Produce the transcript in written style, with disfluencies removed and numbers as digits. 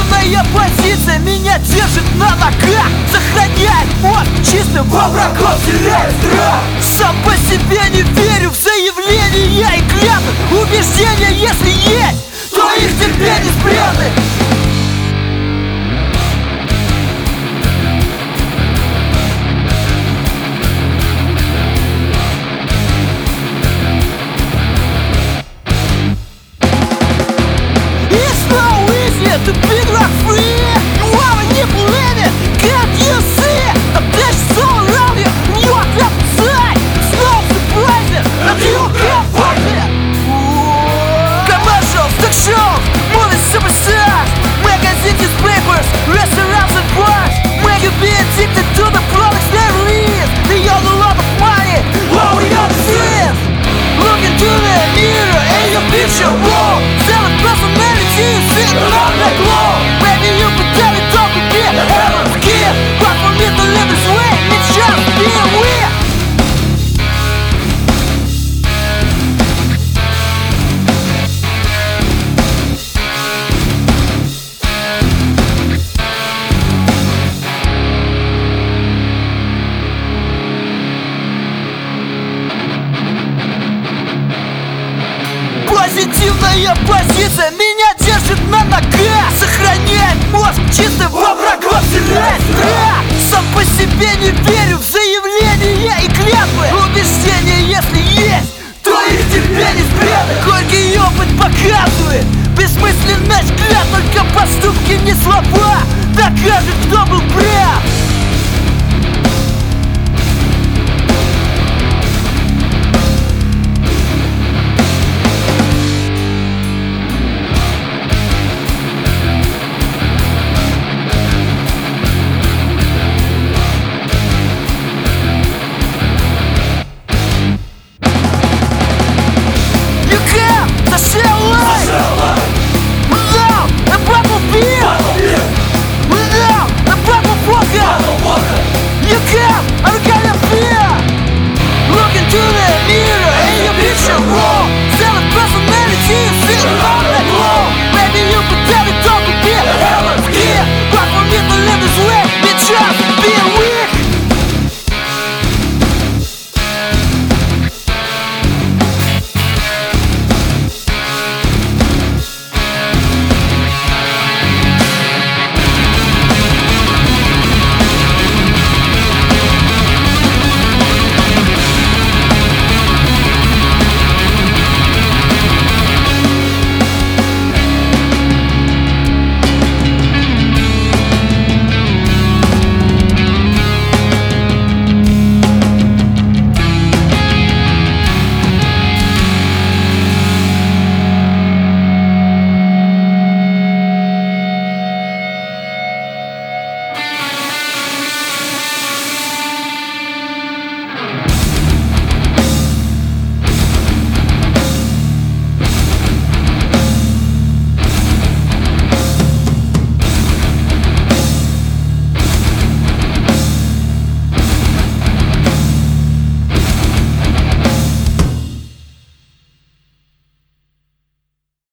Позитивная позиция меня держит на ногах, сохраняет мозг чистым, во врагов теряет страх. Сам по себе не верю в заявления и клятвы. Убеждения, если есть, то их тебе не спрятать. To be like free, you are manipulated, can't you see? A bitch all around you, you are outside. It's no surprising that you can't fight it. Commercials, talk shows, movie superstars, magazine newspapers, restaurants and bars make you be addicted to the products they release. They all a lot of money, all we got is look into the mirror and your picture wall. Selling personality, sitting on the glow. Maybe you pretend it all could be heaven's gift, but for me to live this way, it's just being weird. Позитивная позиция меня держит на ногах, сохраняет мозг чистым, во врагов теряет страх. Сам по себе не верю в заявления и клятвы. Убеждения, если есть, то их тебе не спрятать. Горький опыт показывает бессмысленность взгляд, только поступки, не слова докажут, кто был прав.